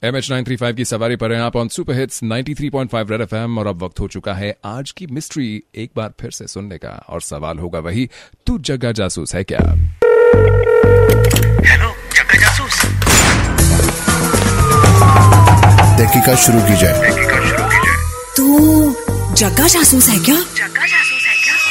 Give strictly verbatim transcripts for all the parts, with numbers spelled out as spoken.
M H nine three five की सवारी पर हैं आप on super hits ninety three point five red FM और अब वक्त हो चुका है आज की मिस्ट्री एक बार फिर से सुनने का और सवाल होगा वही, तू जग्गा जासूस है क्या? हेलो जग्गा जासूस। तहकीकात शुरू की जाए। तहकीकात शुरू की जाए। तू जग्गा जासूस है क्या? जग्गा जासूस है क्या?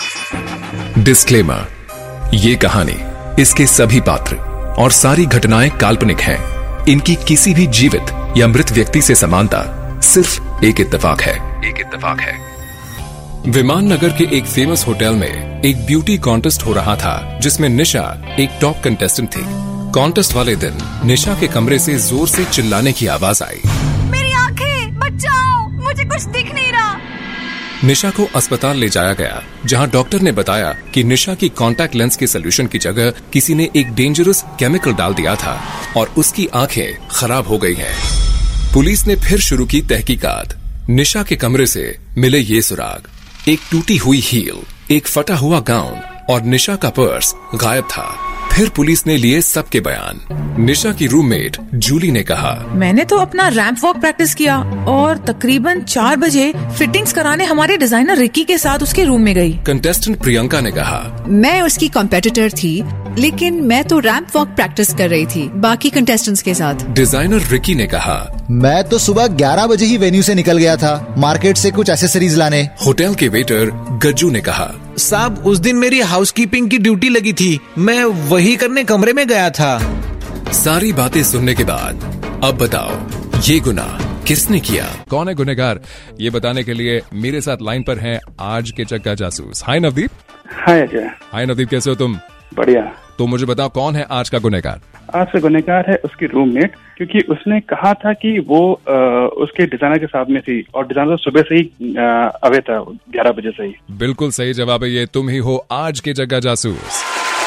डिस्क्लेमर, ये कहानी, इसके सभी पात्र और सारी घटनाएं काल्पनिक हैं। इनकी किसी भी जीवित या मृत व्यक्ति से समानता सिर्फ एक इत्तेफाक है एक इत्तेफाक है विमान नगर के एक फेमस होटल में एक ब्यूटी कॉन्टेस्ट हो रहा था जिसमें निशा एक टॉप कंटेस्टेंट थी। कॉन्टेस्ट वाले दिन निशा के कमरे से जोर से चिल्लाने की आवाज आई, मेरी आंखें बचाओ, मुझे कुछ दिख नहीं रहा। निशा को अस्पताल ले जाया गया जहां डॉक्टर ने बताया कि निशा की कॉन्टैक्ट लेंस के सोल्यूशन की जगह किसी ने एक डेंजरस केमिकल डाल दिया था और उसकी आंखें खराब हो गई हैं। पुलिस ने फिर शुरू की तहकीकात। निशा के कमरे से मिले ये सुराग, एक टूटी हुई हील, एक फटा हुआ गाउन और निशा का पर्स गायब था। फिर पुलिस ने लिए सबके बयान। निशा की रूममेट जूली ने कहा, मैंने तो अपना रैंप वॉक प्रैक्टिस किया और तकरीबन चार बजे फिटिंग्स कराने हमारे डिजाइनर रिकी के साथ उसके रूम में गई। कंटेस्टेंट प्रियंका ने कहा, मैं उसकी कॉम्पिटिटर थी लेकिन मैं तो रैंप वॉक प्रैक्टिस कर रही थी बाकी कंटेस्टेंट्स के साथ। डिजाइनर रिकी ने कहा, मैं तो सुबह ग्यारह बजे ही वेन्यू से निकल गया था मार्केट से कुछ एसेसरीज लाने। होटल के वेटर गज्जू ने कहा, साहब उस दिन मेरी हाउसकीपिंग की ड्यूटी लगी थी, मैं वही करने कमरे में गया था। सारी बातें सुनने के बाद अब बताओ ये गुनाह किसने किया? कौन है गुनहगार? ये बताने के लिए मेरे साथ लाइन पर हैं आज के जग्गा जासूस। हाय नवदीप। हाय अजय। हाय नवदीप, कैसे हो तुम? बढ़िया। तो मुझे बताओ कौन है आज का गुनहगार? आज से गुनहगार है उसकी रूममेट, क्योंकि उसने कहा था कि वो आ, उसके डिजाइनर के साथ में थी और डिजाइनर सुबह से ही अवे था, ग्यारह बजे से ही। बिल्कुल सही जवाब है, ये तुम ही हो आज के जग्गा जासूस।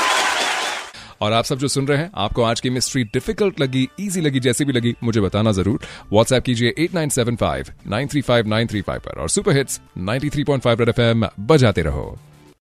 और आप सब जो सुन रहे हैं, आपको आज की मिस्ट्री डिफिकल्ट लगी, इजी लगी, जैसी भी लगी, मुझे बताना जरूर। व्हाट्सएप कीजिए eight nine seven five nine three five nine three five पर और super hits ninety three point five red FM बजाते रहो।